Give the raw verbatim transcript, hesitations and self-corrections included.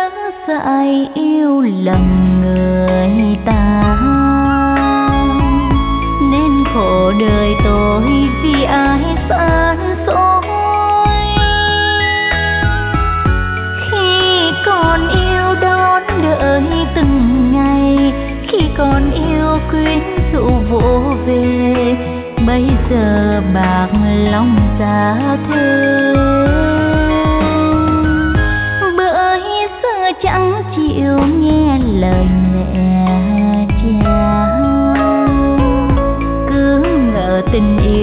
dại yêu lầm người ta, nên khổ đời tôi vì ai xa xôi. Khi còn yêu đón đợi từng ngày, khi còn yêu quyến rũ vỗ về, bây giờ bạc lòng giá thế. Bởi giờ chẳng chịu nghe lời mẹ cha, cứ ngỡ tình yêu